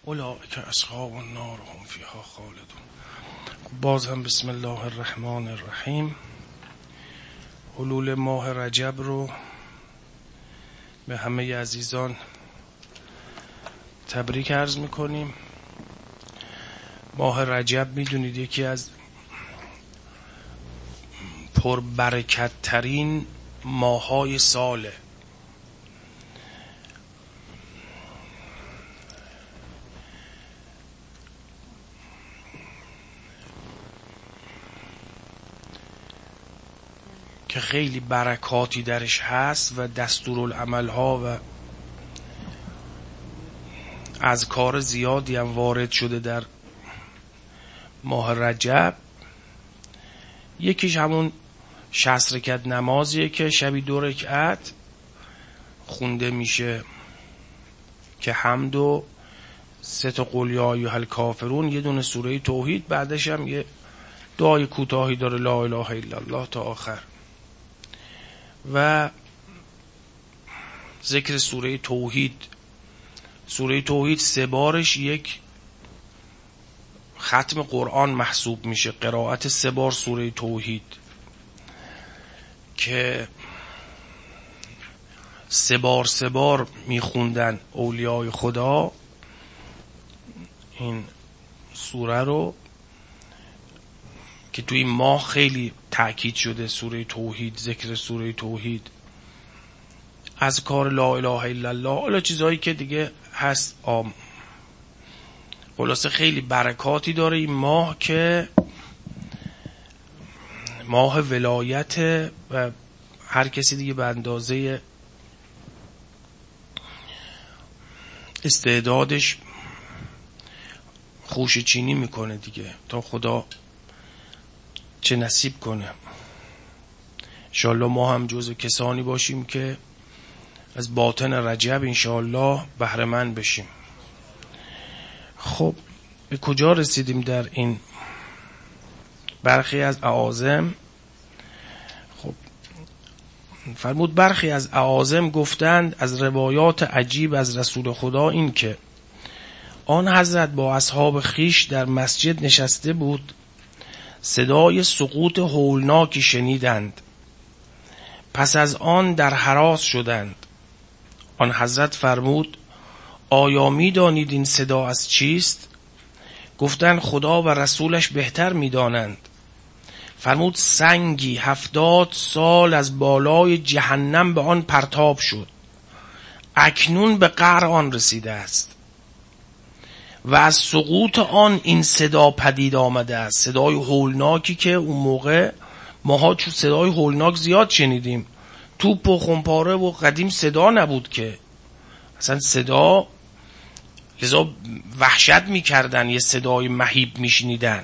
اولئک اصحاب النار هم فیها خالدون. باز هم بسم الله الرحمن الرحیم. حلول ماه رجب رو به همه عزیزان تبریک عرض میکنیم. ماه رجب میدونید یکی از پربرکت ترین ماه‌های ساله. که خیلی برکاتی درش هست و دستورالعمل ها و اذکار زیادی هم وارد شده در ماه رجب. یکیش همون 60 رکعت نمازیه که شبی 2 رکعت خونده میشه که حمد و 3 تا قل یا ایها الکافرون، یه دونه سوره توحید، بعدش هم یه دعای کوتاهی داره لا اله الا الله تا آخر و ذکر سوره توحید. سوره توحید 3 بارش یک ختم قرآن محسوب میشه. قرائت 3 بار سوره توحید که 3 بار میخوندن اولیای خدا این سوره رو، که توی این ماه خیلی تأکید شده سوره توحید، ذکر سوره توحید، اذکار لا اله الا الله، حالا چیزهایی که دیگه هست. خلاصه خیلی برکاتی داره این ماه که ماه ولایت و هر کسی دیگه به اندازه استعدادش خوشه چینی میکنه دیگه تا خدا چه نصیب کنه. انشاءالله ما هم جزو کسانی باشیم که از باطن رجب انشاءالله بهره مند بشیم. خب به کجا رسیدیم در این برخی از اعاظم؟ خب فرمود برخی از اعاظم گفتند از روایات عجیب از رسول خدا این که آن حضرت با اصحاب خیش در مسجد نشسته بود، صدای سقوط هولناکی شنیدند. پس از آن در هراس شدند. آن حضرت فرمود آیا می دانید این صدا از چیست؟ گفتند خدا و رسولش بهتر می دانند. فرمود سنگی 70 سال از بالای جهنم به آن پرتاب شد، اکنون به قعر آن رسیده است و از سقوط آن این صدا پدید آمده است. صدای هولناکی که اون موقع ماها چون صدای هولناک زیاد شنیدیم، توپ و خمپاره و قدیم صدا نبود که اصلا صدا، لذا وحشت میکردن، یه صدای مهیب میشنیدن.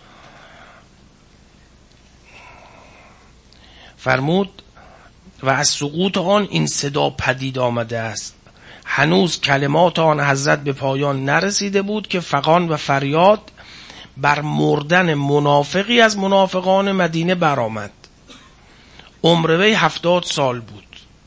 فرمود و از سقوط آن این صدا پدید آمده است. هنوز کلمات آن حضرت به پایان نرسیده بود که فغان و فریاد بر مردن منافقی از منافقان مدینه برآمد. عمر وی 70 سال بود.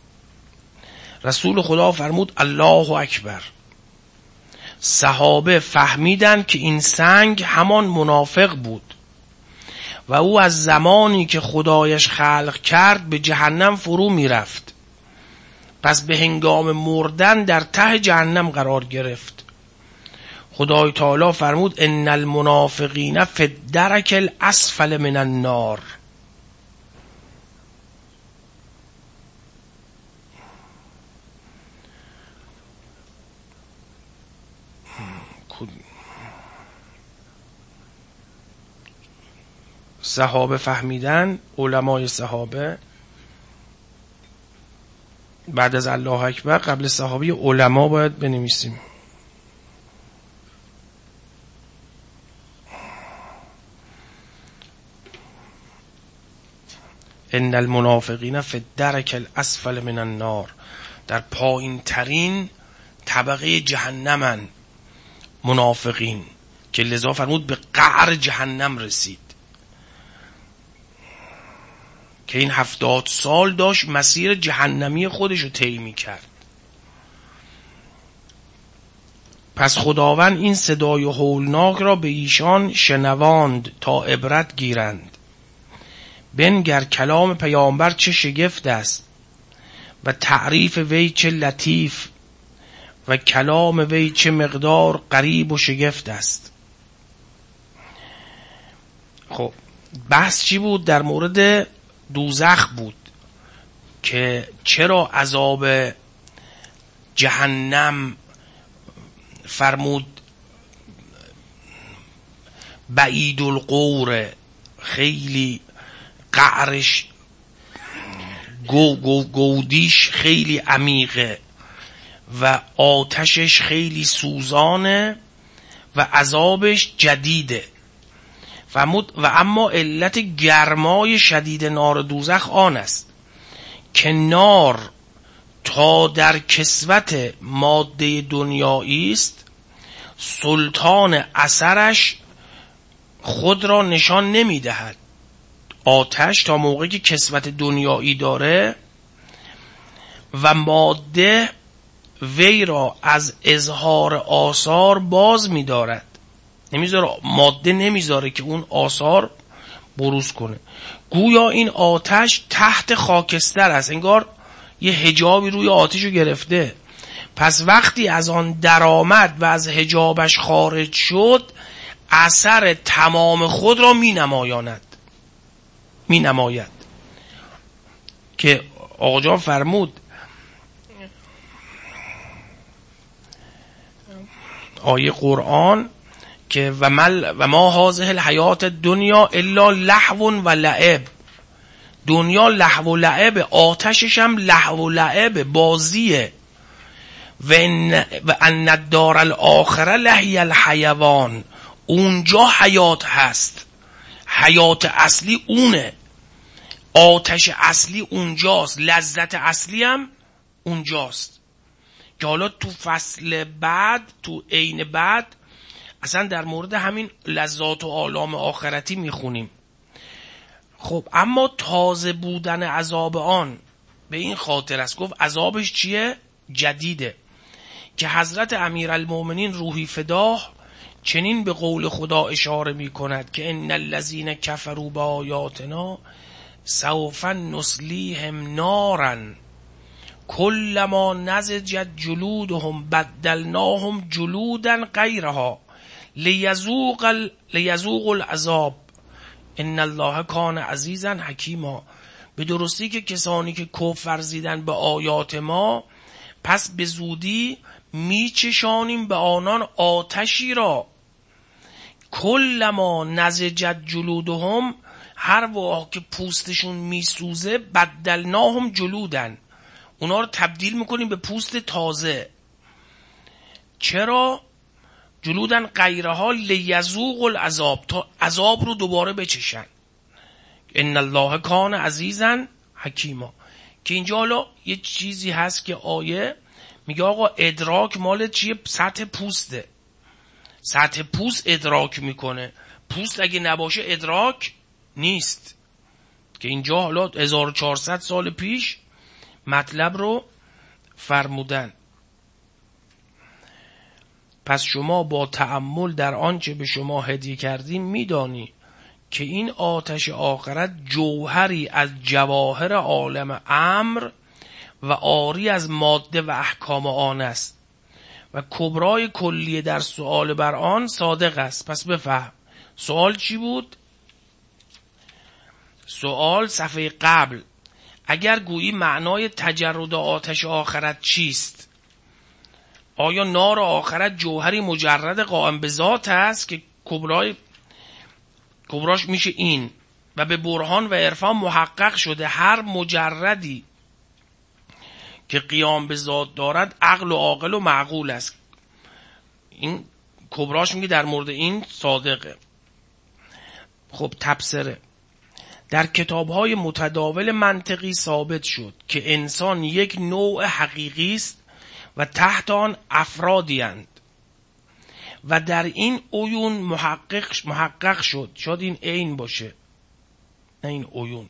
رسول خدا فرمود الله اکبر. صحابه فهمیدند که این سنگ همان منافق بود و او از زمانی که خدایش خلق کرد به جهنم فرو می رفت. پس به هنگام مردن در ته جهنم قرار گرفت. خدای تعالی فرمود ان المنافقین فی الدرک الاسفل من النار. صحابه فهمیدن، علمای صحابه بعد از الله اکبر قبل صحابی علما باید بنویسیم. ان المنافقین فی الدرک الاسفل من النار، در پایین ترین طبقه جهنمن منافقین، که لذا فرمود به قعر جهنم رسید. که این 70 سال داشت مسیر جهنمی خودش رو طی می‌کرد. پس خداوند این صدای هولناک را به ایشان شنواند تا عبرت گیرند. بنگر کلام پیامبر چه شگفت است و تعریف وی چه لطیف و کلام وی چه مقدار غریب و شگفت است. خب بحث چی بود؟ در مورد دوزخ بود که چرا عذاب جهنم فرمود بعید القور، خیلی قعرش گودیش خیلی عمیقه و آتشش خیلی سوزانه و عذابش جدیده. فرمود و اما علت گرمای شدید نار دوزخ آن است که نار تا در کسوت ماده دنیایی است، سلطان اثرش خود را نشان نمی دهد. آتش تا موقعی که کسوت دنیایی داره و ماده وی را از اظهار آثار باز می دارد، نمیذاره، ماده نمیذاره که اون آثار بروز کنه. گویا این آتش تحت خاکستر است، انگار یه حجابی روی آتشو گرفته. پس وقتی از آن درآمد و از حجابش خارج شد، اثر تمام خود را می نماید که آقا جان فرمود آیه قرآن که و ما هذه الحیات الدنیا الا لهو و لعب. دنیا لهو و لعب، آتشش هم لهو و لعب، بازیه. و ان الدار الاخره لهی الحیوان، اونجا حیات هست، حیات اصلی اونه، آتش اصلی اونجاست، لذت اصلی هم اونجاست. که حالا تو فصل بعد، تو عین بعد اصلا در مورد همین لذات و آلام آخرتی میخونیم. خب اما تازه بودن عذاب آن به این خاطر است، گفت عذابش چیه؟ جدیده. که حضرت امیرالمومنین روحی فداه چنین به قول خدا اشاره می کند که ان الذین کفروا بآیاتنا سوف نصلیهم نارا کلما نضجت جلودهم بدلناهم جلودا غیرها لیذوقوا العذاب ان الله کان عزیزا حکیما. به درستی که کسانی که کفر ورزیدن به آیات ما، پس به زودی میچشانیم به آنان آتشی را کلما نضجت جلودهم، هر واقع که پوستشون میسوزه، بدلناهم جلودن، اونا رو تبدیل میکنیم به پوست تازه. چرا؟ جلودن غیرها لیذوقوا العذاب، تا عذاب رو دوباره بچشن. ان الله کان عزیزا حکیما. که اینجا حالا یه چیزی هست که آیه میگه آقا ادراک مال چیه؟ سطح پوسته، سطح پوست ادراک میکنه، پوست اگه نباشه ادراک نیست. که اینجا حالا 1400 سال پیش مطلب رو فرمودن. پس شما با تأمل در آنچه به شما هدیه کردیم میدانی که این آتش آخرت جوهری از جواهر عالم امر و عاری از ماده و احکام آن است و کبرای کلیه در سؤال بر آن صادق است. پس بفهم سؤال چی بود؟ سؤال صفحه قبل، اگر گویی معنای تجرد آتش آخرت چیست؟ آیا نار آخرت جوهری مجرد قائم به ذات است که کبراش میشه این و به برهان و عرفان محقق شده هر مجردی که قیام به ذات دارد عقل و عاقل و معقول است. این کبراش میگه در مورد این صادقه. خب تبصره، در کتاب‌های متداول منطقی ثابت شد که انسان یک نوع حقیقی است و تحت آن افرادی اند و در این عیون محقق شد، شاید این عین باشه نه این عیون،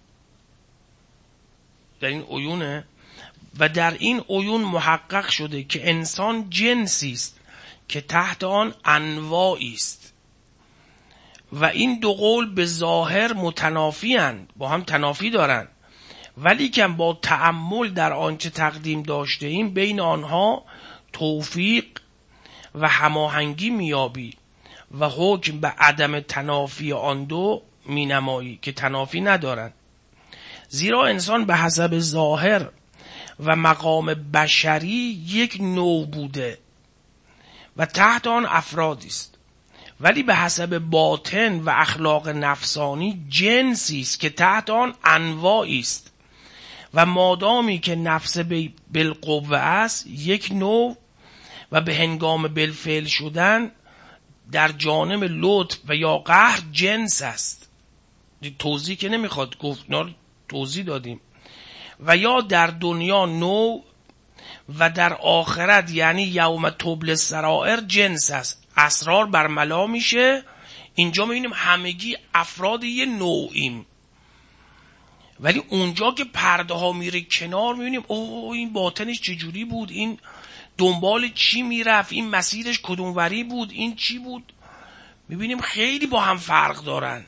در این عیونه، و در این عیون محقق شده که انسان جنسی است که تحت آن انواعی است و این دو قول به ظاهر متنافی اند، با هم تنافی دارند، ولی که با تأمل در آنچه تقدیم داشته ایم بین آنها توفیق و هماهنگی میابی و حکم به عدم تنافی آن دو مینمایی که تنافی ندارند. زیرا انسان به حسب ظاهر و مقام بشری یک نوع بوده و تحت آن افرادی است، ولی به حسب باطن و اخلاق نفسانی جنسی است که تحت آن انواعی است و مادامی که نفس بالقوه است یک نوع و به هنگام بالفعل شدن در جانب لطف و یا قهر جنس است. توضیح که نمیخواد گفت، توضیح دادیم. و یا در دنیا نوع و در آخرت یعنی یوم تبل السرائر جنس است. اسرار برملا میشه. اینجا میبینیم همگی افراد یه نوعیم، ولی اونجا که پرده ها میره کنار میبینیم اوه این باطنش چجوری بود، این دنبال چی میرفت، این مسیرش کدوموری بود، این چی بود. میبینیم خیلی با هم فرق دارن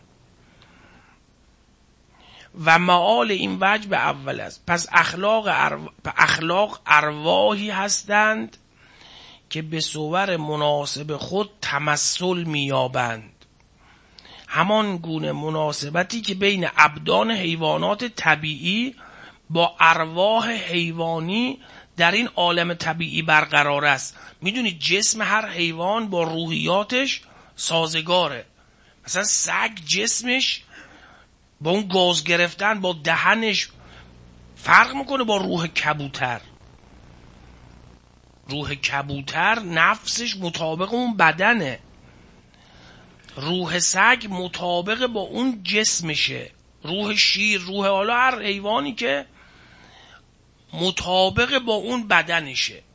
و معال این وجه به اول است. پس اخلاق ارواحی هستند که به صور مناسب خود تمثل میابند، همان گونه مناسبتی که بین ابدان حیوانات طبیعی با ارواح حیوانی در این عالم طبیعی برقرار است. میدونید جسم هر حیوان با روحیاتش سازگاره. مثلا سگ جسمش با اون گاز گرفتن با دهنش فرق میکنه با روح کبوتر. روح کبوتر نفسش مطابق اون بدنه، روح سگ مطابق با اون جسمشه، روح شیر، روح حالا هر حیوانی که مطابق با اون بدنشه.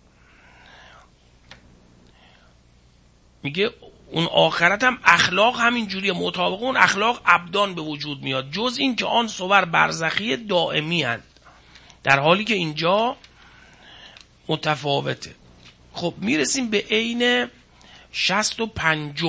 میگه اون آخرت هم اخلاق همین جوریه، مطابق اون اخلاق ابدان به وجود میاد، جز این که آن صور برزخی دائمی هست، در حالی که اینجا متفاوته. خب میرسیم به عین 65.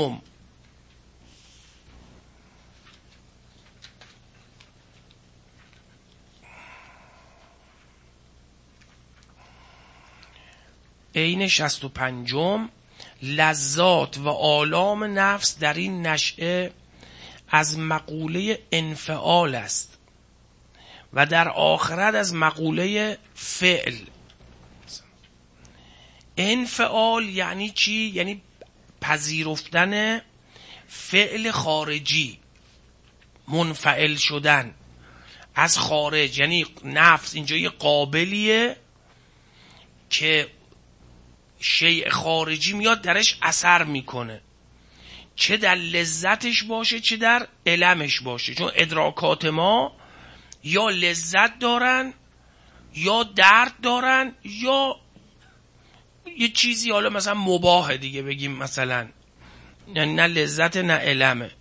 عین 65 لذات و آلام نفس در این نشأه از مقوله انفعال است و در آخرت از مقوله فعل. انفعال یعنی چی؟ یعنی پذیرفتن فعل خارجی، منفعل شدن از خارج. یعنی نفس اینجا یه قابلیه که شیء خارجی میاد درش اثر میکنه، چه در لذتش باشه چه در المش باشه، چون ادراکات ما یا لذت دارن یا درد دارن یا یه چیزی حالا مثلا مباهه دیگه بگیم، مثلا یعنی نه لذت نه المه.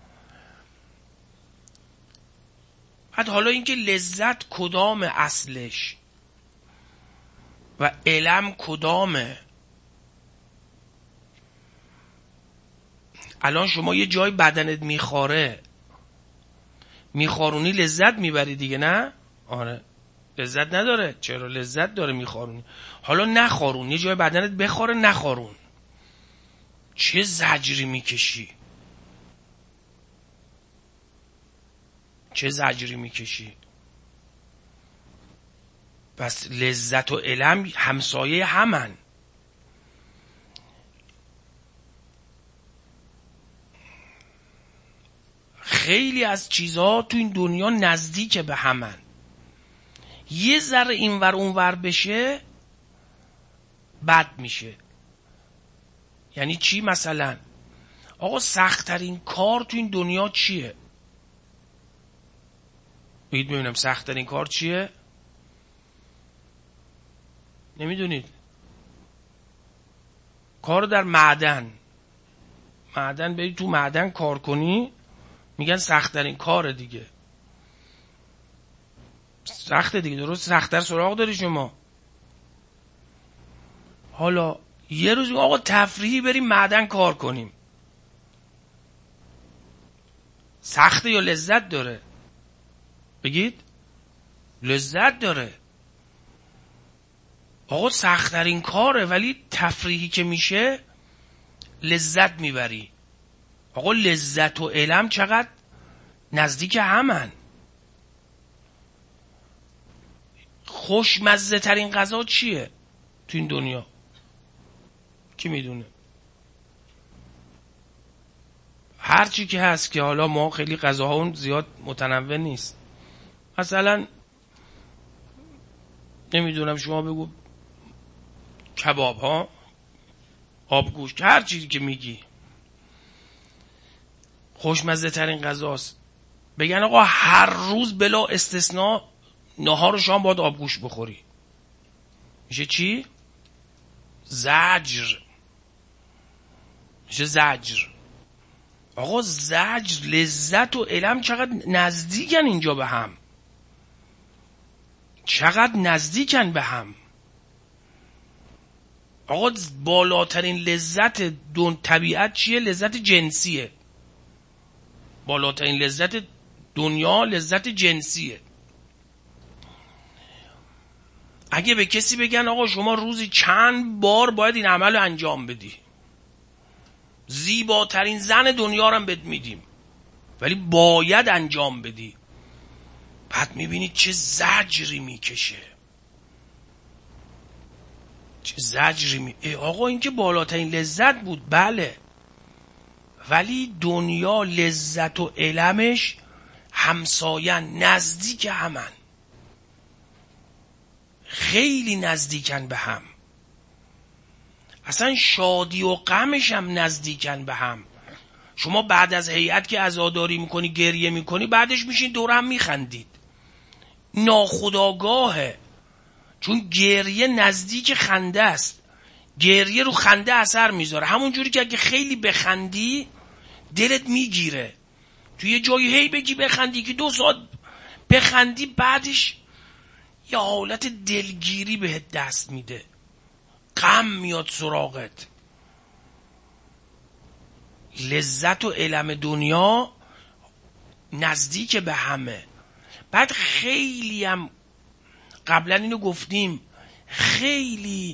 بعد حالا اینکه لذت کدام اصلش و الم کدامه. الان شما یه جای بدنت میخارونی لذت میبری دیگه، نه؟ آره لذت نداره؟ چرا لذت داره میخارونی. حالا نخارون، یه جای بدنت بخاره نخارون، چه زجری میکشی، چه زجری میکشی. پس لذت و الم همسایه همن. خیلی از چیزها تو این دنیا نزدیک به همن، یه ذره اینور اونور بشه بد میشه. یعنی چی؟ مثلا آقا سخت‌ترین کار تو این دنیا چیه؟ بگید ببینم سخت‌ترین کار چیه؟ نمیدونید؟ کار در معدن برید تو معدن کار کنی، میگن سخت‌ترین کار دیگه. سخته دیگه، درست؟ سخت‌تر سراغ داری شما. حالا یه روز آقا تفریحی بریم معدن کار کنیم. سخته یا لذت داره؟ بگید. لذت داره. آقا سخت‌ترین کاره، ولی تفریحی که میشه لذت میبری. آقا لذت و علم چقدر نزدیک همن. خوشمزه ترین غذا چیه تو این دنیا؟ کی میدونه؟ هر چی که هست که حالا ما خیلی غذاها اون زیاد متنوع نیست. مثلا نمیدونم شما بگو کباب ها، آبگوشت، هر چیزی که میگی خوشمزه ترین غذاست. بگن آقا هر روز بلا استثناء نهار و شام باید آبگوشت بخوری، میشه چی؟ زجر. میشه زجر. آقا زجر، لذت و علم چقدر نزدیکن اینجا به هم، چقدر نزدیکن به هم. آقا بالاترین لذت طبیعت چیه؟ لذت جنسیه. بالاترین لذت دنیا لذت جنسیه. اگه به کسی بگن آقا شما روزی چند بار باید این عمل رو انجام بدی، زیباترین زن دنیا رو هم بهت میدیم ولی باید انجام بدی، بعد میبینید چه زجری میکشه، چه زجری آقا این که بالاترین لذت بود، بله، ولی دنیا لذت و علمش همساین، نزدیک همن، خیلی نزدیکن به هم. اصلا شادی و غمش هم نزدیکن به هم. شما بعد از هیئت که عزاداری میکنی، گریه میکنی، بعدش میشین دور هم میخندید، ناخودآگاهه، چون گریه نزدیک خنده است. گریه رو خنده اثر میذاره، همون جوری که اگه خیلی بخندی دلت میگیره، تو یه جایی هی بگی بخندی که 2 ساعت بخندی، بعدش یه حالت دلگیری بهت دست میده، غم میاد سراغت. لذت و علم دنیا نزدیک به همه. بعد خیلی هم قبلا اینو گفتیم، خیلی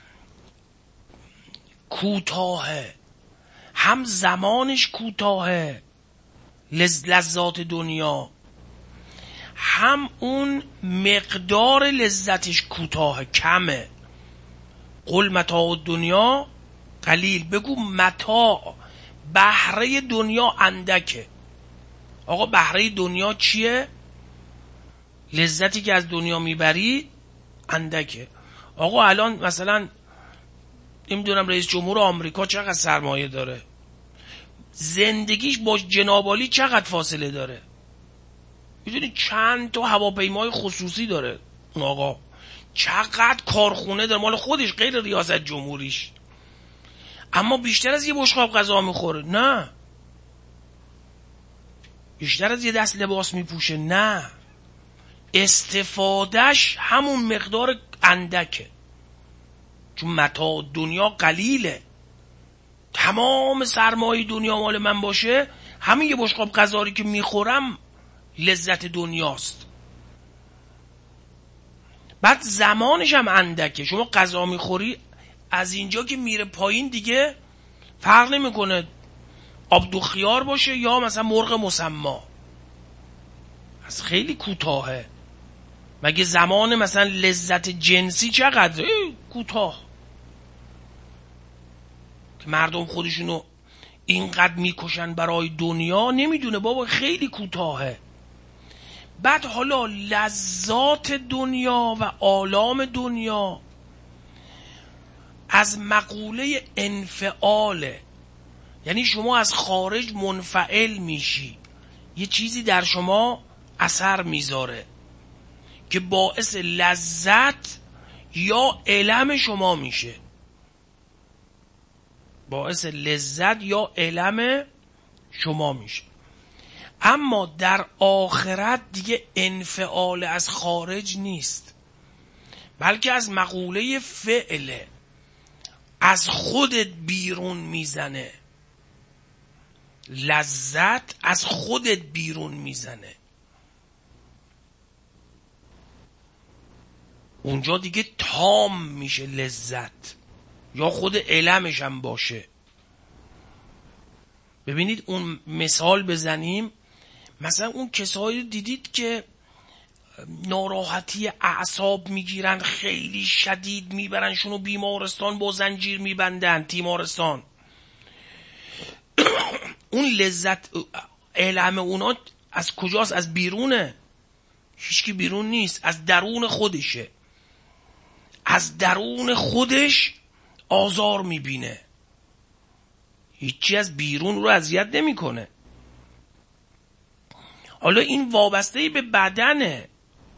کوتاهه، هم زمانش کوتاهه لذات دنیا، هم اون مقدار لذتش کوتاهه، کمه. قل متاع دنیا قلیل، بگو متاع، بهره دنیا اندکه. آقا بهره دنیا چیه؟ لذتی که از دنیا میبری اندکه. آقا الان مثلا نمیدونم رئیس جمهور آمریکا چقدر سرمایه داره، زندگیش با جناب عالی چقدر فاصله داره. میدونی چند تا هواپیمای خصوصی داره اون آقا، چقدر کارخونه داره مال خودش غیر ریاست جمهوریش، اما بیشتر از یه بشقاب غذا میخوره؟ نه. بیشتر از یه دست لباس میپوشه؟ نه. استفادهش همون مقدار اندکه، چون متاع دنیا قلیله. تمام سرمایه دنیا مال من باشه، همین یه بشقاب غذایی که میخورم لذت دنیاست. بعد زمانش هم اندکه. شما غذا میخوری از اینجا که میره پایین دیگه فرق نمیکنه آب دو خیار باشه یا مثلا مرغ مسما، از خیلی کوتاهه. مگه زمان مثلا لذت جنسی چقدر کوتاه که مردم خودشونو اینقدر میکشن برای دنیا؟ نمیدونه بابا، خیلی کوتاهه. بعد حالا لذات دنیا و آلام دنیا از مقوله انفعاله، یعنی شما از خارج منفعل میشی، یه چیزی در شما اثر میذاره که باعث لذت یا الم شما میشه، باعث لذت یا الم شما میشه. اما در آخرت دیگه انفعال از خارج نیست، بلکه از مقوله فعله. از خودت بیرون میزنه، لذت از خودت بیرون میزنه. اونجا دیگه تام میشه لذت، یا خود علمش هم باشه. ببینید اون مثال بزنیم، مثلا اون کسایی دیدید که ناراحتی اعصاب میگیرن، خیلی شدید میبرنشونو بیمارستان، با زنجیر میبندن، تیمارستان. اون لذت علم اونا از کجاست؟ از بیرونه. هیچکی بیرون نیست، از درون خودشه. از درون خودش آزار میبینه، هیچی از بیرون رو اذیت نمیکنه. حالا این وابسته به بدنه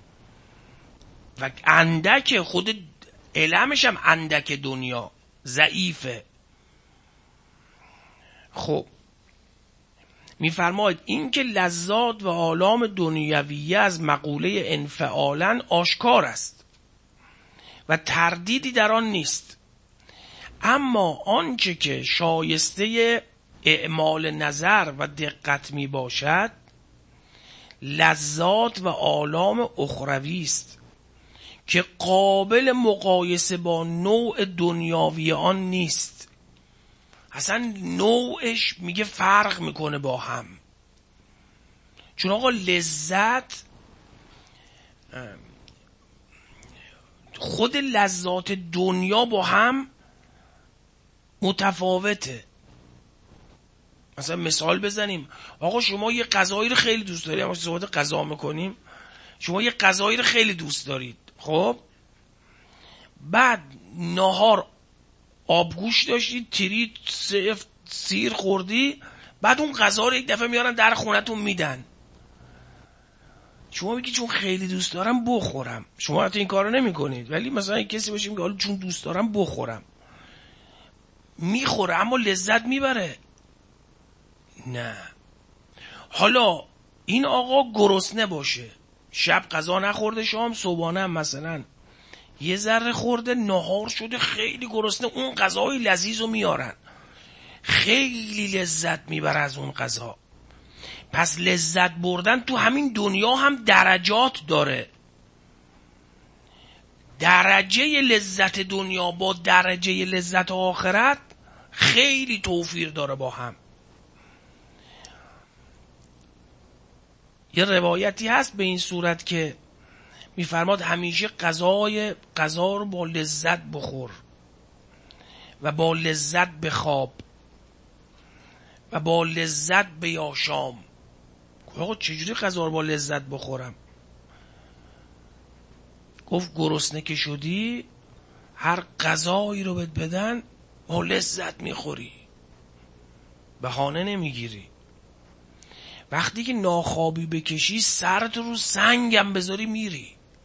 و اندک، خود علمش هم اندک، دنیا ضعیفه. خب میفرماید این که لذات و آلام دنیویه از مقوله انفعالا آشکار است و تردیدی در آن نیست، اما آنچه که شایسته اعمال نظر و دقت می باشد لذات و آلام اخروی است که قابل مقایسه با نوع دنیاوی آن نیست. اصلا نوعش میگه فرق میکنه با هم. چون آقا لذت، خود لذات دنیا با هم متفاوته. مثلا مثال بزنیم، آقا شما یه غذایی رو خیلی دوست دارید، اما صحبت غذا میکنیم، شما یه غذایی رو خیلی دوست دارید، خب بعد نهار آبگوش داشتید، تری سیر خوردی، بعد اون غذا رو یک دفعه میارن در خونتون میدن، شما میگی چون خیلی دوست دارم بخورم. شما حتی این کارو نمی کنید، ولی مثلا کسی باشه میگه حالا چون دوست دارم بخورم، میخوره اما لذت میبره؟ نه. حالا این آقا گرسنه باشه، شب غذا نخورده، شام صبحانه هم مثلا یه ذره خورده، نهار شده خیلی گرسنه، اون غذای لذیذو میارن، خیلی لذت میبره از اون غذا. پس لذت بردن تو همین دنیا هم درجات داره. درجه لذت دنیا با درجه لذت آخرت خیلی توفیر داره با هم. یه روایتی هست به این صورت که میفرماد همیشه غذا رو با لذت بخور و با لذت بخواب و با لذت بیاشام. آقا چجوری غذا رو با لذت بخورم؟ گفت گرسنه که شدی هر غذایی رو بهت بدن با لذت میخوری، بهانه نمیگیری. وقتی که ناخوابی بکشی، سرت رو سنگم بذاری میری.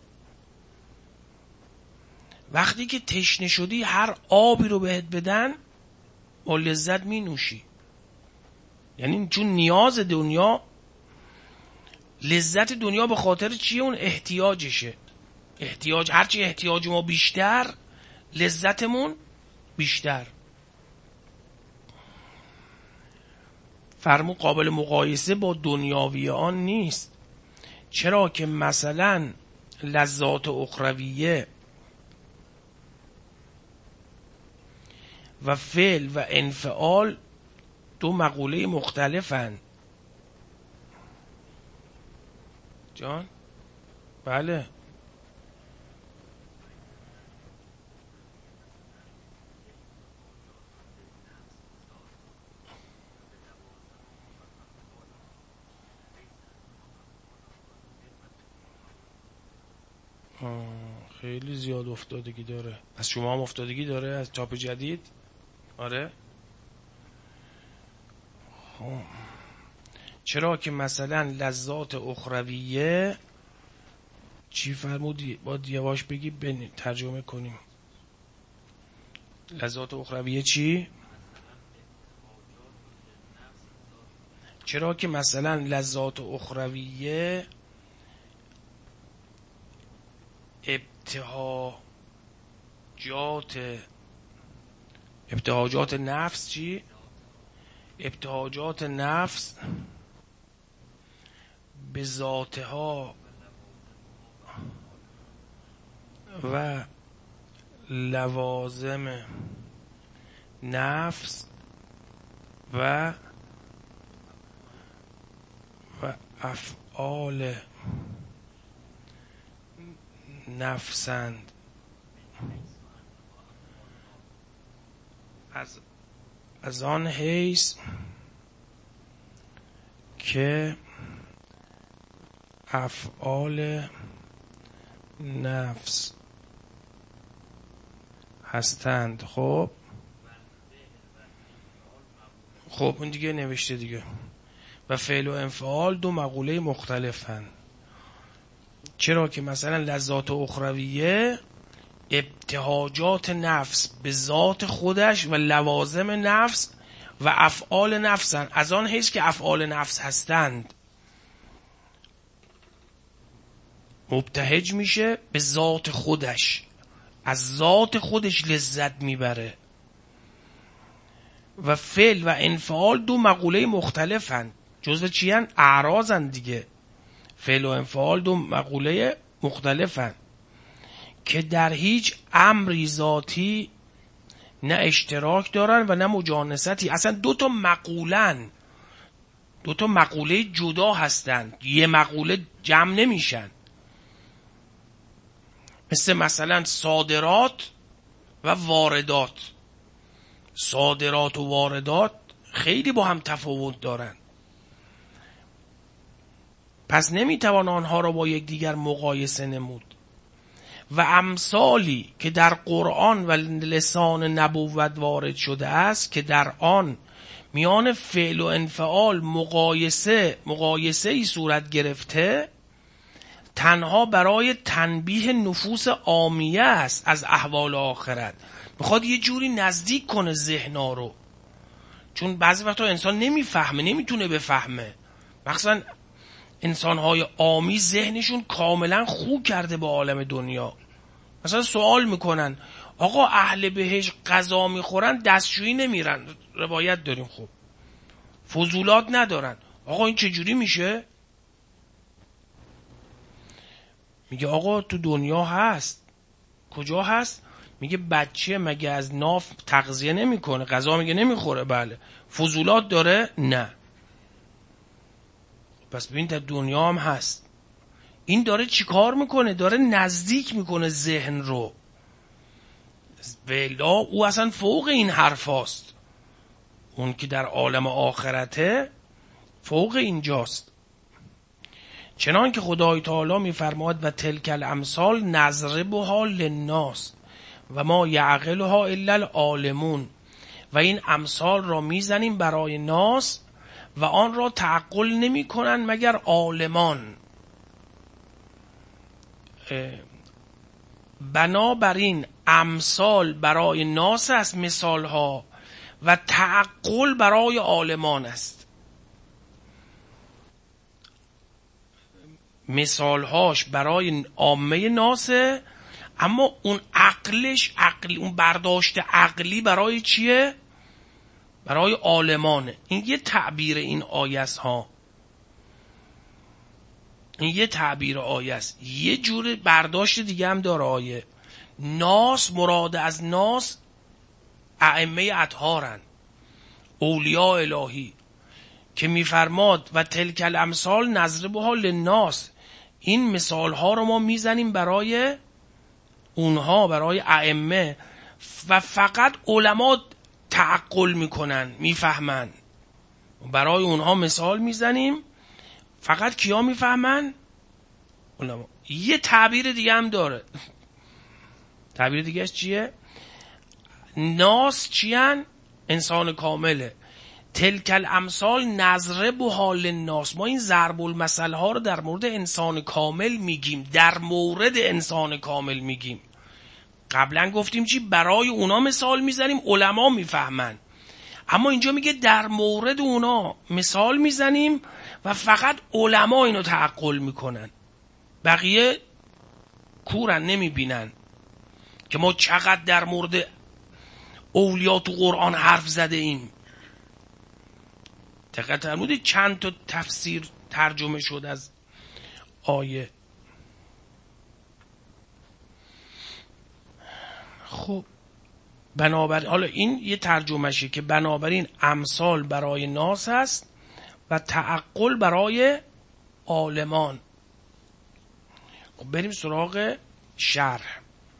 وقتی که تشنه شدی هر آبی رو بهت بدن با لذت می نوشی. یعنی چون نیاز دنیا، لذت دنیا به خاطر چیه؟ اون احتیاجشه. هرچی احتیاج ما بیشتر، لذتمون بیشتر. فرمو قابل مقایسه با دنیاوی آن نیست، چرا که مثلا لذات اخرویه و فعل و انفعال دو مقوله مختلفن. جان؟ بله. خیلی زیاد افتادگی داره. از شما هم افتادگی داره از چاپ جدید؟ آره. چرا که مثلا لذات اخرویه چی فرمودی؟ باید یواش بگی ترجمه کنیم. لذات اخرویه چی؟ چرا که مثلا لذات اخرویه ابتهاجات ابتهاجات نفس چی؟ ابتهاجات نفس به ذاتها و لوازم نفس و افعال نفسند. از آن حیث که افعال نفس هستند. خب اون دیگه نوشته دیگه. و فعل و انفعال دو مقوله مختلفن. چرا که مثلا لذات اخرویه ابتهاجات نفس به ذات خودش و لوازم نفس و افعال نفسن. از آن حیث که افعال نفس هستند مبتهج میشه به ذات خودش، از ذات خودش لذت میبره. و فعل و انفعال دو مقوله مختلفن. جزو چی هن؟ اعراضن دیگه. فعل و انفعال دو مقوله مختلفن که در هیچ امری ذاتی نه اشتراک دارن و نه مجانستی. اصلا دو تا مقوله جدا هستن، یه مقوله جمع نمیشن. مثلا صادرات و واردات. صادرات و واردات خیلی با هم تفاوت دارن، پس نمیتوان آنها را با یکدیگر مقایسه نمود. و امثالی که در قرآن و لسان نبوت وارد شده است که در آن میان فعل و انفعال مقایسه ای صورت گرفته، تنها برای تنبیه نفوس عامیه است از احوال آخرت. میخواد یه جوری نزدیک کنه ذهنا رو، چون بعضی وقتا انسان نمیفهمه، نمیتونه بفهمه. مخصوصا انسانهای عامی ذهنشون کاملا خو کرده با عالم دنیا. مثلا سوال میکنن آقا اهل بهشت غذا میخورن دستشویی نمیرن؟ روایت داریم. خب فضولات ندارن. آقا این چجوری میشه؟ میگه آقا تو دنیا هست. کجا هست؟ میگه بچه مگه از ناف تغذیه نمیکنه؟ غذا میگه نمیخوره. بله. فضولات داره؟ نه. پس ببین در دنیا هم هست. این داره چی کار میکنه؟ داره نزدیک میکنه ذهن رو. ولی او اصلا فوق این حرف هاست. اون که در عالم آخرته فوق اینجاست. چنان که خدای تعالی میفرماد و تلک الامثال نضربها للناس و ما یعقلها الا العالمون. و این امثال را میزنیم برای ناس و آن را تعقل نمی کنن مگر عالمان. بنابراین امثال برای ناس است، مثال ها، و تعقل برای عالمان است. مثال هاش برای عامه ناسه، اما اون اون برداشت عقلی برای چیه؟ برای عالمانه. این یه تعبیر این آیه است ها. این یه تعبیر آیه است. یه جور برداشت دیگه هم داره آیه. ناس، مراد از ناس ائمه اطهارن، اولیاء الهی، که میفرماد و تلک الامثال نضربها للناس. این مثال ها رو ما میزنیم برای اونها، برای ائمه، و فقط علما تعقل میکنن، میفهمن. برای اونها مثال میزنیم، فقط کیا میفهمن؟ علما. یه تعبیر دیگه هم داره. تعبیر دیگه چیه؟ ناس چیان؟ انسان کامله. تلک الامثال نضربها للناس. ما این ضرب المثل ها رو در مورد انسان کامل میگیم، در مورد انسان کامل میگیم. قبلا گفتیم چی؟ برای اونا مثال میزنیم، علما میفهمن. اما اینجا میگه در مورد اونا مثال میزنیم و فقط علما اینو تعقل میکنن، بقیه کورن، نمیبینن که ما چقدر در مورد اولیا تو قرآن حرف زده ایم. دقت فرمودید چند تا تفسیر ترجمه شد از آیه. خب بنابراین حالا این یه ترجمهشه که بنابراین امثال برای ناس هست و تعقل برای عالمان. خب بریم سراغ شرح.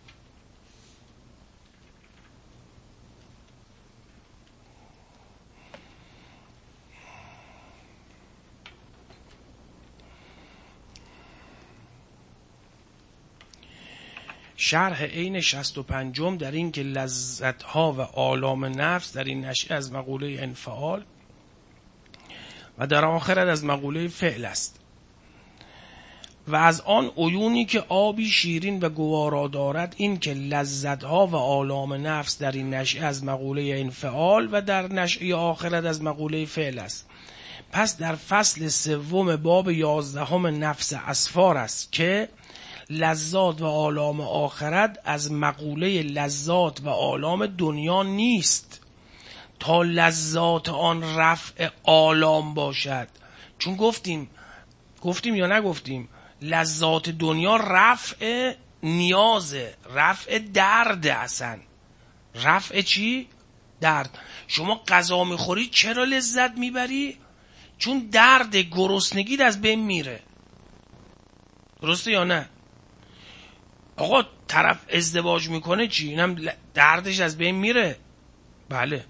شرح عین 65 در این که لذتها و آلام نفس در این نشأه از مقوله انفعال و در آخرت از مقوله فعل است و از آن عیونی که آبی شیرین و گوارا دارد این که لذتها و آلام نفس در این نشأه از مقوله انفعال و در نشأه آخرت از مقوله فعل است. پس در فصل سوم باب 11 نفس اسفار است که لذات و آلام آخرت از مقوله لذات و آلام دنیا نیست تا لذات آن رفع آلام باشد. چون گفتیم یا نگفتیم لذات دنیا رفع نیازه، رفع درد. اصلا رفع چی؟ درد. شما غذا میخوری چرا لذت میبری؟ چون درد گرسنگی از بین میره. درسته یا نه؟ آقا طرف ازدواج میکنه چی؟ اینم دردش از بین میره. بله.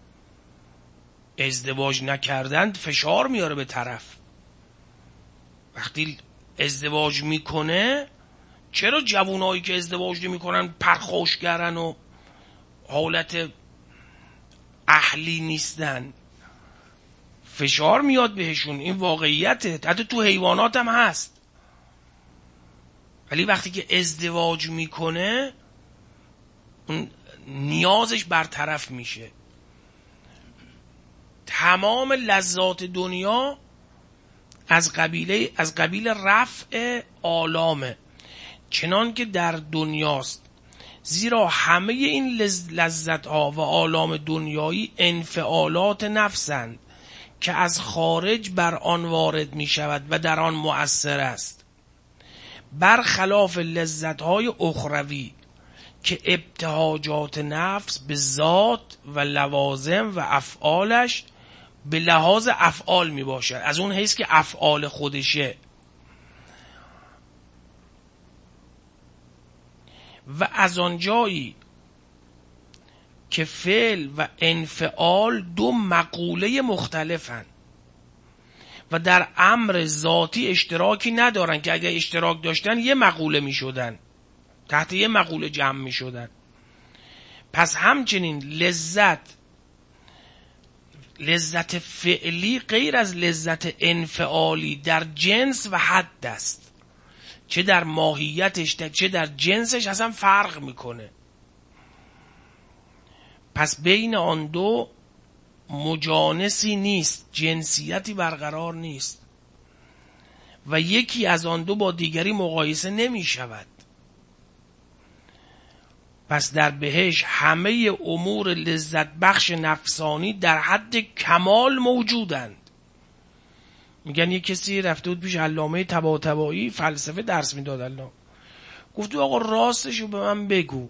ازدواج نکردن فشار میاره به طرف. وقتی ازدواج میکنه، چرا جوانایی که ازدواج نمیکنن پرخاشگرن و حالت اهلی نیستن؟ فشار میاد بهشون. این واقعیته. حتی تو حیوانات هم هست. ولی وقتی که ازدواج میکنه اون نیازش برطرف میشه. تمام لذات دنیا از قبیل رفع آلامه، چنان که در دنیاست. زیرا همه این لذت ها و آلام دنیایی انفعالات نفسند که از خارج بر آن وارد می شود و در آن مؤثر است، برخلاف لذت های اخروی که ابتهاجات نفس به ذات و لوازم و افعالش به لحاظ افعال می باشد. از اون حیث که افعال خودشه. و از آن جایی که فعل و انفعال دو مقوله مختلفند و در امر ذاتی اشتراکی ندارن که اگر اشتراک داشتن یه مقوله می شدن، تحت یه مقوله جمع می شدن. پس همچنین لذت فعلی غیر از لذت انفعالی در جنس و حد است. چه در ماهیتش چه در جنسش اصلا فرق میکنه. پس بین آن دو مجانسی نیست، جنسیتی برقرار نیست و یکی از آن دو با دیگری مقایسه نمی شود. پس در بهشت همه امور لذت بخش نفسانی در حد کمال موجودند. میگن یه کسی رفته بود پیش علامه طباطبایی فلسفه درس میداد. الله گفت آقا راستشو به من بگو،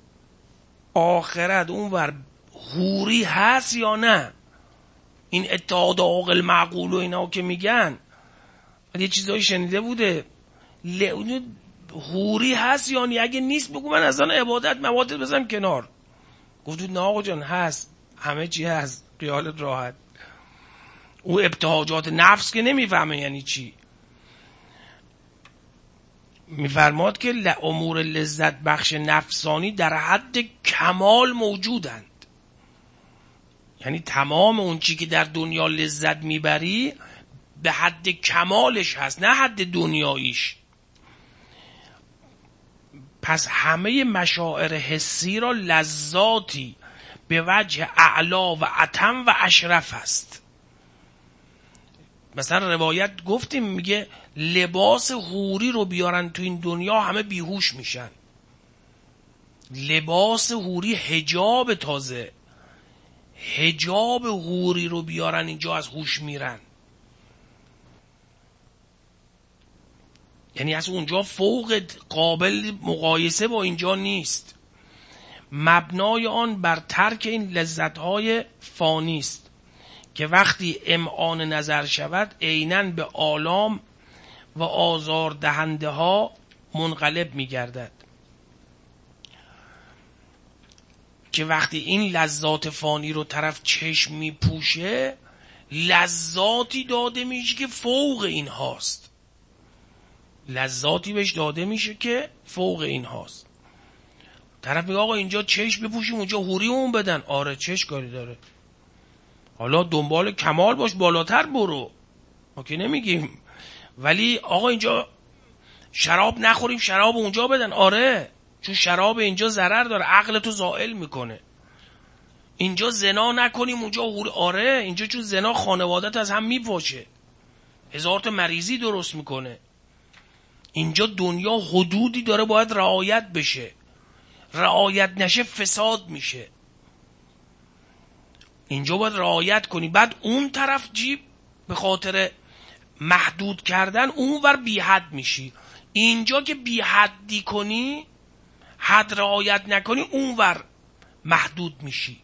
آخرت اونور حوری هست یا نه؟ این اتحاد عاقل معقول و اینا که میگن یه چیزایی شنیده بوده، حوری هست یا نه؟ اگه نیست بگو من از آن عبادت مواد بزنم کنار. گفت نه آقا جان هست، همه چی هست، خیالت راحت. او ابتهاجات نفس که نمیفهمه یعنی چی. میفرماد که امور لذت بخش نفسانی در حد کمال موجودند. یعنی تمام اون چی که در دنیا لذت میبری به حد کمالش هست، نه حد دنیاییش. پس همه مشاعر حسی را لذاتی به وجه اعلا و اتم و اشرف است. مثلا روایت گفتیم میگه لباس حوری رو بیارن تو این دنیا همه بیهوش میشن. لباس حوری حجاب، تازه حجاب حوری رو بیارن اینجا از هوش میرن. یعنی از اونجا فوق، قابل مقایسه با اینجا نیست. مبنای آن بر ترک این لذت‌های فانی است که وقتی امعان نظر شود عیناً به آلام و آزار دهنده ها منقلب می گردد. که وقتی این لذات فانی رو طرف چشم می پوشه، لذاتی داده میشه که فوق این هاست. لذاتی بهش داده میشه که فوق این هاست. طرف میگه آقا اینجا چشم بپوشیم اونجا حوری اون بدن. آره چش کاری داره، حالا دنبال کمال باش، بالاتر برو، ما که نمیگیم. ولی آقا اینجا شراب نخوریم شراب اونجا بدن. آره چون شراب اینجا ضرر داره، عقلتو زائل میکنه. اینجا زنا نکنیم اونجا حوری. آره اینجا چون زنا خانوادت از هم میپاشه، هزار تا مریضی درست میکنه. اینجا دنیا حدودی داره باید رعایت بشه، رعایت نشه فساد میشه. اینجا باید رعایت کنی. بعد اون طرف جیب به خاطر محدود کردن اون ور بی حد میشی. اینجا که بی حدی کنی، حد رعایت نکنی، اون ور محدود میشی،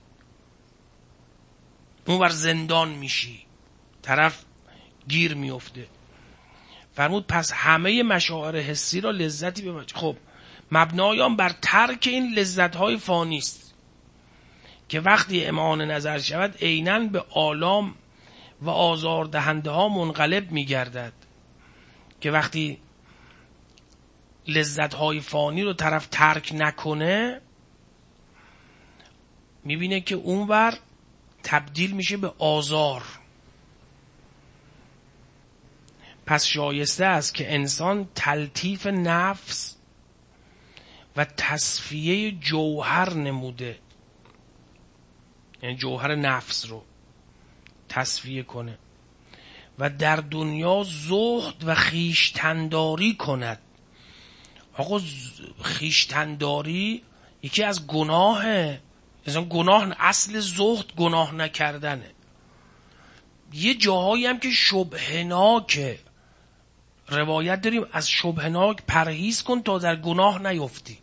اون ور زندان میشی، طرف گیر میفته. فرمود پس همه مشاعر حسی را لذتی ببخش. خب مبنایان بر ترک این لذت‌های فانی است که وقتی امعان نظر شود عیناً به آلام و آزار دهنده ها منقلب میگردد. که وقتی لذت‌های فانی رو طرف ترک نکنه، میبینه که اونور تبدیل میشه به آزار. پس شایسته است که انسان تلطیف نفس و تصفیه جوهر نموده، یعنی جوهر نفس رو تصفیه کنه و در دنیا زهد و خویشتنداری کند. آقا خویشتنداری یکی از گناهه. مثلا گناه، اصل زهد گناه نکردنه. یه جاهایی هم که شبهناکه، روایت داریم از شبهناک پرهیز کن تا در گناه نیفتی.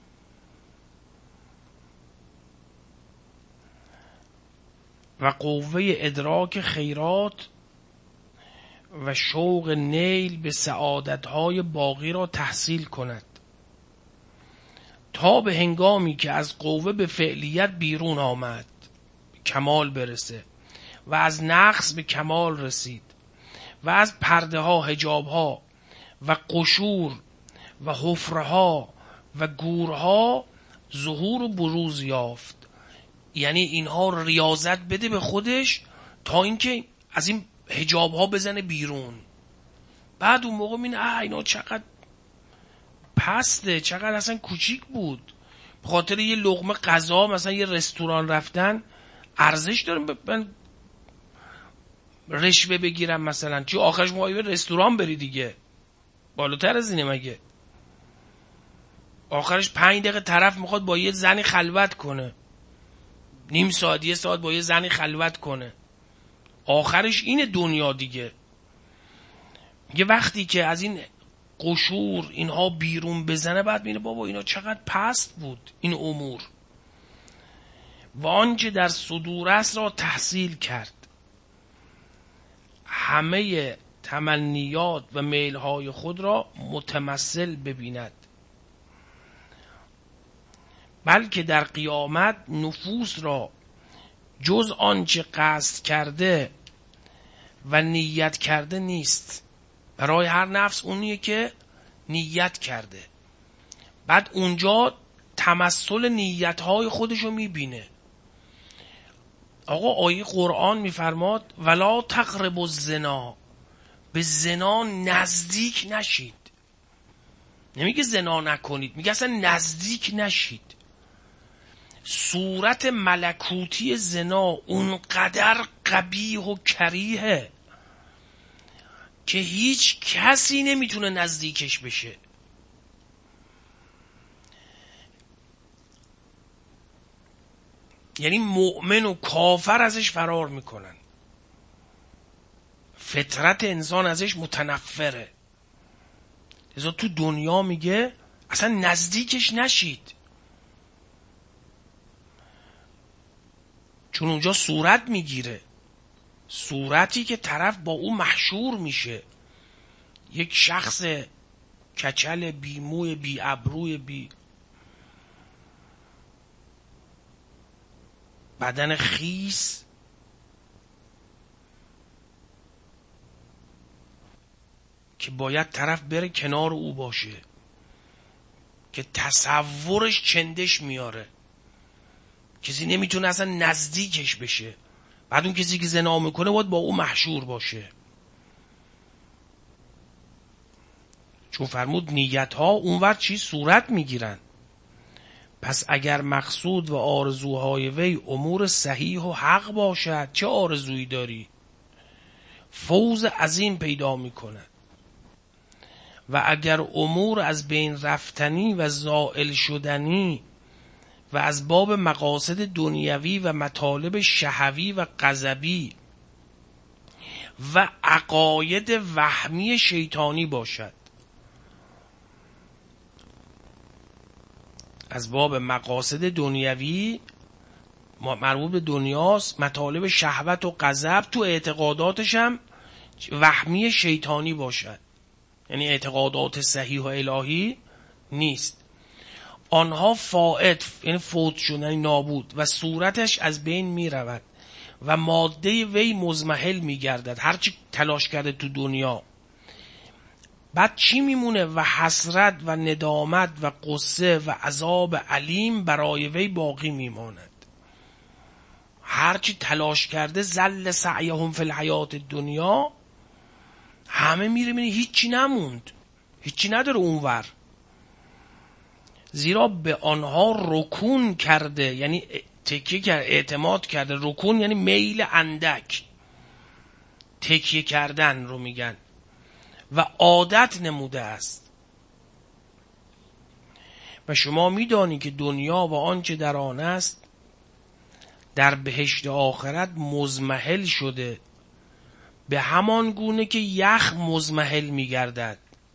و قوه ادراک خیرات و شوق نیل به سعادتهای باقی را تحصیل کند تا به هنگامی که از قوه به فعلیت بیرون آمد کمال برسه و از نقص به کمال رسید و از پرده ها، حجاب ها و قشور و حفره ها و گورها ظهور و بروز یافت. یعنی اینها ریاضت بده به خودش تا اینکه از این حجاب ها بزنه بیرون. بعد اون موقع می‌بینه اینا چقدر پسته، چقدر اصلا کوچیک بود. به خاطر یه لقمه غذا مثلا یه رستوران رفتن ارزش داره. من رشوه بگیرم مثلا، چی آخرش موقعی به رستوران بری دیگه، بالاتر از اینه مگه؟ آخرش 5 دقیقه طرف میخواد با یه زنی خلوت کنه، نیم ساعت یه ساعت با یه زنی خلوت کنه، آخرش اینه دنیا دیگه. یه وقتی که از این قشور اینها بیرون بزنه بعد میره بابا اینا چقدر پست بود این امور. و آنچه در صدور است را تحصیل کرد، همه تمنیات و میلهای خود را متمثل ببیند، بلکه در قیامت نفوس را جز آنچه قصد کرده و نیت کرده نیست. برای هر نفس اونیه که نیت کرده، بعد اونجا تمثل نیتهای خودشو میبینه. آقا آیه قرآن میفرماد ولا تقربوا الزنا، به زنا نزدیک نشید. نمیگه زنا نکنید، میگه اصلا نزدیک نشید. صورت ملکوتی زنا اونقدر قبیح و کریهه که هیچ کسی نمیتونه نزدیکش بشه. یعنی مؤمن و کافر ازش فرار میکنن. فطرت انسان ازش متنفره. لذا تو دنیا میگه اصلا نزدیکش نشید، چون اونجا صورت میگیره، صورتی که طرف با او محشور میشه، یک شخص کچل، بی موی، بی ابروی، بی بدن خیس، که باید طرف بره کنار او باشه، که تصورش چندش میاره، کسی نمیتونه اصلا نزدیکش بشه. بعد اون کسی که زنا میکنه باید با او محشور باشه، چون فرمود نیت ها اونور چی صورت میگیرن. پس اگر مقصود و آرزوهای وی امور صحیح و حق باشد، چه آرزویی داری؟ فوز عظیم پیدا میکنه. و اگر امور از بین رفتنی و زائل شدنی و از باب مقاصد دنیوی و مطالب شهوی و غضبی و عقاید وهمی شیطانی باشد، از باب مقاصد دنیوی مربوط به دنیاست، مطالب شهوت و غضب تو اعتقاداتش هم وهمی شیطانی باشد، یعنی اعتقادات صحیح و الهی نیست. آنها فائت، یعنی فوت شدن، نابود، و صورتش از بین می رود و ماده وی مزمحل می گردد، هرچی تلاش کرده تو دنیا. بعد چی میمونه؟ و حسرت و ندامت و قصه و عذاب علیم برای وی باقی میماند. هرچی تلاش کرده، زل سعیهم فی الحیات دنیا، همه میره هیچی نموند، هیچی نداره اونور. زیرا به آنها رکون کرده، یعنی تکیه کرده، اعتماد کرده. رکون یعنی میل اندک، تکیه کردن رو میگن، و عادت نموده است. و شما میدانی که دنیا و آنچه در آن است در بهشت آخرت مزمحل شده، به همان گونه که یخ مزمحل میگردد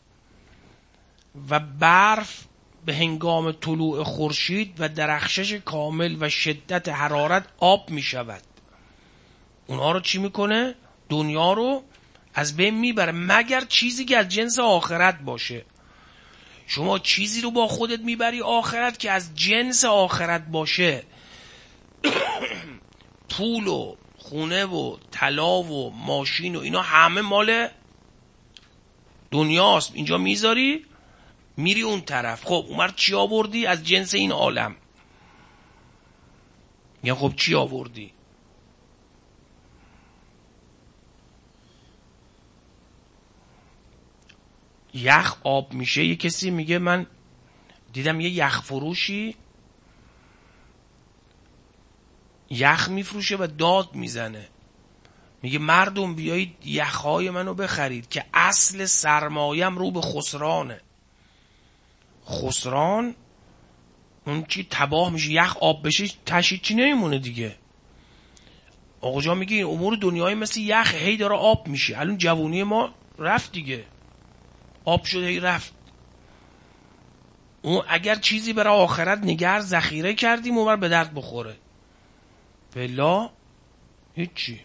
و برف به هنگام طلوع خورشید و درخشش کامل و شدت حرارت آب می شود. اونها رو چی میکنه؟ دنیا رو از بین میبره، مگر چیزی که از جنس آخرت باشه. شما چیزی رو با خودت میبری آخرت که از جنس آخرت باشه. پول و خونه و طلا و ماشین و اینا همه مال دنیاست، اینجا میذاری میری اون طرف. خب اونور چی آوردی از جنس این عالم؟ یا خب چی آوردی؟ یخ آب میشه. یه کسی میگه من دیدم یه یخ فروشی یخ میفروشه و داد میزنه، میگه مردم بیایید یخهای منو بخرید که اصل سرمایم رو به خسرانه. خسران اون چی تباه میشه، یخ آب بشه تشید چی نمیمونه دیگه. آقا جا میگه این امور دنیای مثل یخ هی داره آب میشه. الان جوونی ما رفت دیگه، آب شده هی رفت. اون اگر چیزی برای آخرت نگر ذخیره کردیم اونور به درد بخوره، بلا هیچی.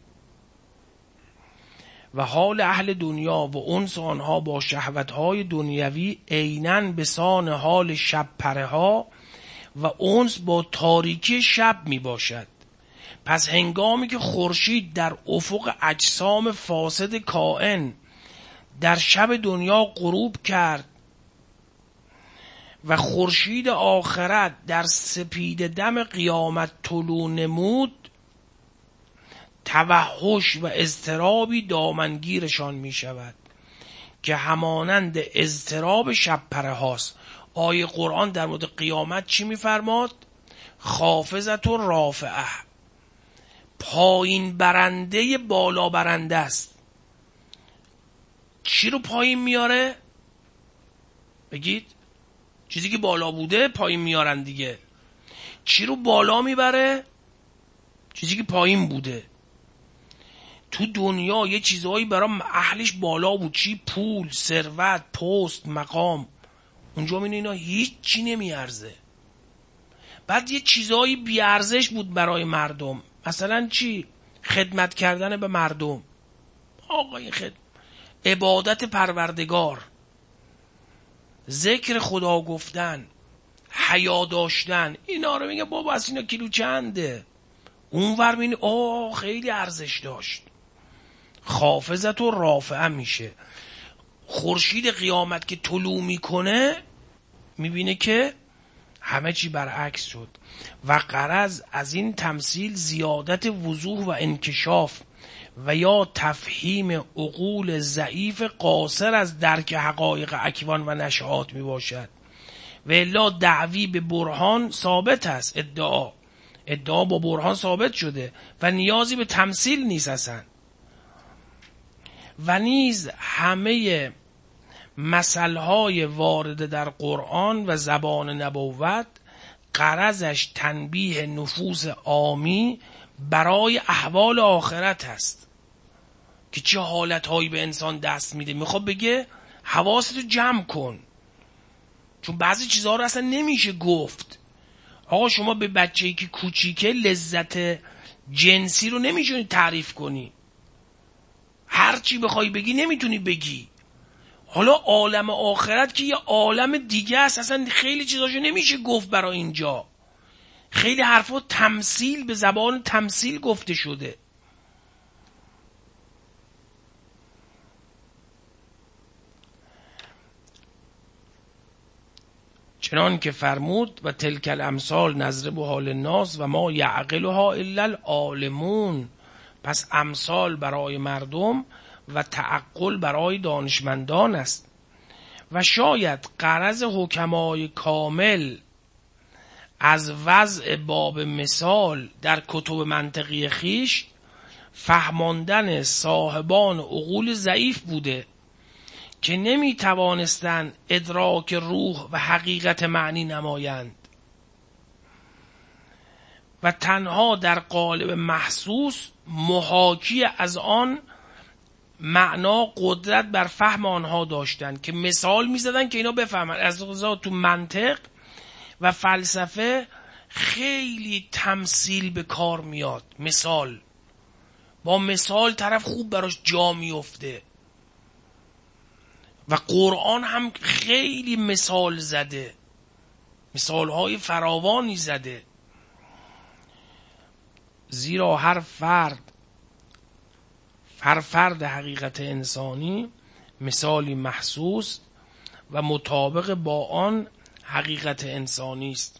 و حال اهل دنیا و انس آنها با شهوتهای دنیوی عیناً بسان حال شب پره ها و انس با تاریکی شب می باشد. پس هنگامی که خورشید در افق اجسام فاسد کائن در شب دنیا غروب کرد و خورشید آخرت در سپید دم قیامت طلوع نمود، توحش و اضطرابی دامنگیرشان می شود که همانند اضطراب شب پره هاست. آیه قرآن در مورد قیامت چی می فرماد؟ خافضت و رافعه، پایین برنده بالا برنده است. چی رو پایین میاره؟ بگید. چیزی که بالا بوده پایین میارن دیگه. چی رو بالا میبره؟ چیزی که پایین بوده. تو دنیا یه چیزهایی برای اهلش بالا بود، چی؟ پول، ثروت، پست، مقام. اونجا می‌بینی اینا هیچ چی نمیارزه. بعد یه چیزهایی بیارزش بود برای مردم، مثلا چی؟ خدمت کردن به مردم. آقای عبادت پروردگار، ذکر خدا گفتن، حیا داشتن، اینا رو میگه بابا از اینا کیلو چنده. اون ور میبینی خیلی ارزش داشت. خافضت و رافعه میشه. خورشید قیامت که طلوع میکنه میبینه که همه چی برعکس شد. و غرض از این تمثیل زیادت وضوح و انکشاف و یا تفهیم عقول ضعیف قاصر از درک حقایق اکوان و نشآت می باشد. و الا دعوی به برهان ثابت است. ادعا با برهان ثابت شده و نیازی به تمثیل نیست اصلا. و نیز همه مثلهای وارده در قرآن و زبان نبوت غرضش تنبیه نفوس عامی برای احوال آخرت است که چه حالتهایی به انسان دست میده. میخواد بگه حواستو جمع کن، چون بعضی چیزها رو اصلا نمیشه گفت. آقا شما به بچه‌ای که کوچیکه لذت جنسی رو نمیتونی تعریف کنی، هر چی بخوای بگی نمیتونی بگی. حالا عالم آخرت که یه عالم دیگه است، اصلا خیلی چیزاشو نمیشه گفت برای اینجا. خیلی حرفا تمثیل، به زبان تمثیل گفته شده. چنان که فرمود و تلک الامثال نضربها للناس و ما یعقلها الا العالمون. پس امثال برای مردم و تعقل برای دانشمندان است. و شاید غرض حکمای کامل از وضع باب مثال در کتب منطقی خیش فهماندن صاحبان عقول ضعیف بوده که نمی توانستند ادراک روح و حقیقت معنی نمایند و تنها در قالب محسوس محاکی از آن معنا قدرت بر فهم آنها داشتند که مثال می زدن که اینا بفهمن. از غذا تو منطق و فلسفه خیلی تمثیل به کار میاد. مثال، با مثال طرف خوب براش جا میفته. و قرآن هم خیلی مثال زده، مثالهای فراوانی زده. زیرا هر فرد حقیقت انسانی مثالی محسوس و مطابق با آن حقیقت انسانی است.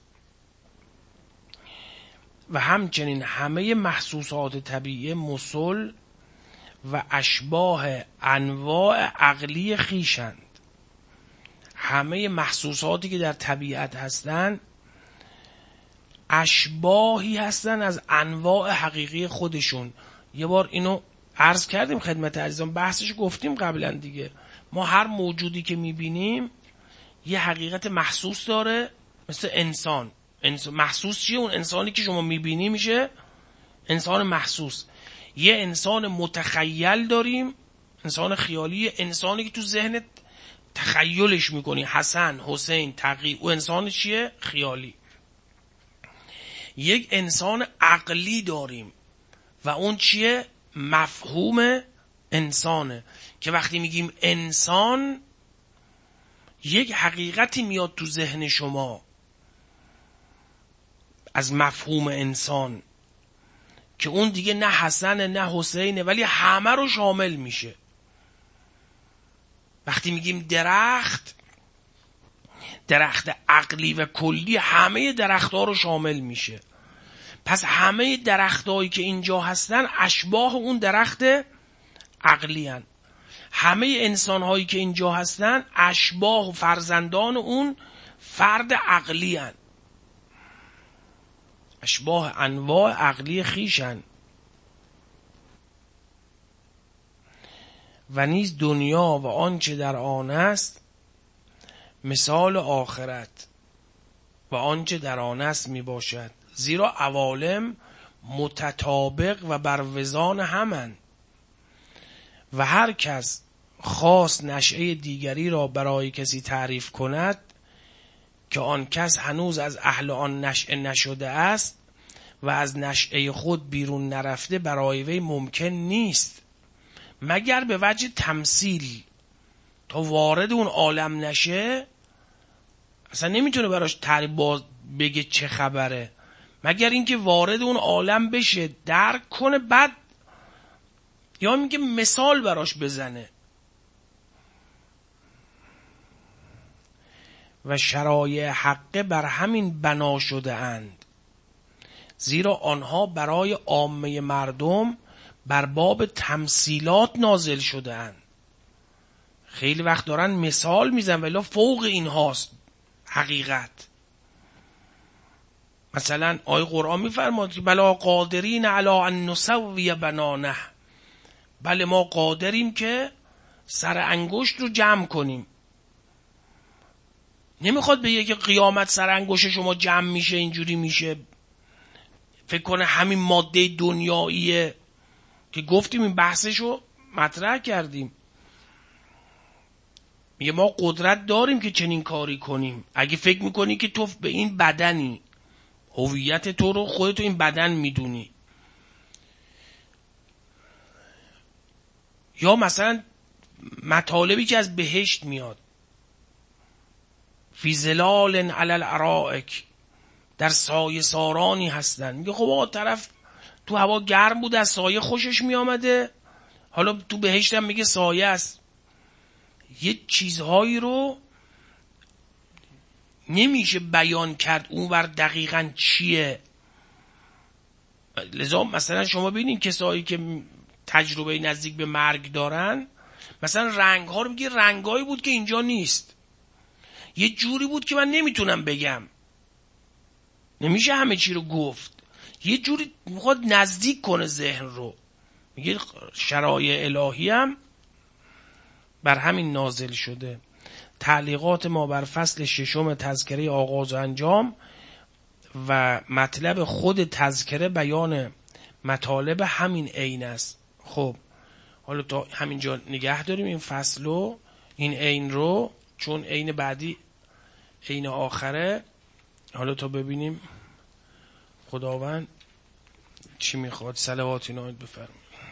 و همچنین همه محسوسات طبیعی مثل و اشباه انواع عقلی خیشند. همه محسوساتی که در طبیعت هستند اشباهی هستند از انواع حقیقی خودشون. یه بار اینو عرض کردیم خدمت عزیزان، بحثش گفتیم قبلا دیگه. ما هر موجودی که میبینیم یه حقیقت محسوس داره، مثل انسان. محسوس چیه؟ اون انسانی که شما میبینی میشه انسان محسوس. یه انسان متخیل داریم، انسان خیالی، انسانی که تو ذهنت تخیلش میکنی، حسن، حسین، تقی، او انسان چیه؟ خیالی. یک انسان عقلی داریم و اون چیه؟ مفهوم انسانه، که وقتی میگیم انسان یک حقیقتی میاد تو ذهن شما از مفهوم انسان که اون دیگه نه حسنه نه حسینه، ولی همه رو شامل میشه. وقتی میگیم درخت عقلی و کلی، همه درخت‌ها رو شامل میشه. پس همه درخت‌هایی که اینجا هستن اشباه اون درخت عقلی هن. همه انسان‌هایی که اینجا هستن اشباه و فرزندان اون فرد عقلی هن. اشباه انواع عقلی خیشن. و نیز دنیا و آنچه در آن است مثال آخرت و آنچه در آن است می باشد. زیرا عوالم متطابق و بر وزان همند و هر کس خواست نشأه دیگری را برای کسی تعریف کند که آن کس هنوز از اهل آن نشأه نشده است و از نشأه خود بیرون نرفته، برای وی ممکن نیست مگر به وجه تمثیل. تا وارد اون عالم نشه اصلا نمیتونه براش تعریف بگه چه خبره، مگر اینکه وارد اون عالم بشه، درک کنه، بعد یا میگه مثال براش بزنه. و شرایع حقه بر همین بنا شده اند، زیرا آنها برای عامه مردم بر باب تمثیلات نازل شده اند. خیلی وقت دارن مثال میزن ولی فوق این هاست حقیقت. مثلا آیه قرآن میفرماد که بلا قادرین علی ان نسوی بنانه، بله ما قادریم که سر انگشت رو جمع کنیم. نمیخواد بگه که قیامت سر انگشت شما جمع میشه اینجوری میشه، فکر کنه همین ماده دنیاییه که گفتیم این بحثشو مطرح کردیم. میگه ما قدرت داریم که چنین کاری کنیم. اگه فکر میکنی که تو به این بدنی، هویت تو رو خودتو این بدن میدونی، یا مثلا مطالبی که از بهشت میاد، فی ظلال علی الارائک، در سایه سارانی هستن. میگه خب آقا طرف تو هوا گرم بود از سایه خوشش میامده، حالا تو بهشت هم میگه سایه است. یه چیزهایی رو نمیشه بیان کرد اونور دقیقاً چیه. لذا مثلا شما ببینید کسایی که تجربه نزدیک به مرگ دارن، مثلا رنگ ها رو میگه رنگایی بود که اینجا نیست، یه جوری بود که من نمیتونم بگم، نمیشه همه چی رو گفت، یه جوری میخواد نزدیک کنه ذهن رو. میگه شرایع الهی هم بر همین نازل شده. تعلیقات ما بر فصل ششم تذکره آغاز و انجام و مطلب خود تذکره بیان مطالب همین عین است. خب حالا تا همینجا نگه داریم این فصل و این عین رو، چون عین بعدی عین آخره. حالا تا ببینیم خداوند چی میخواد. صلوات نامید بفرمایید.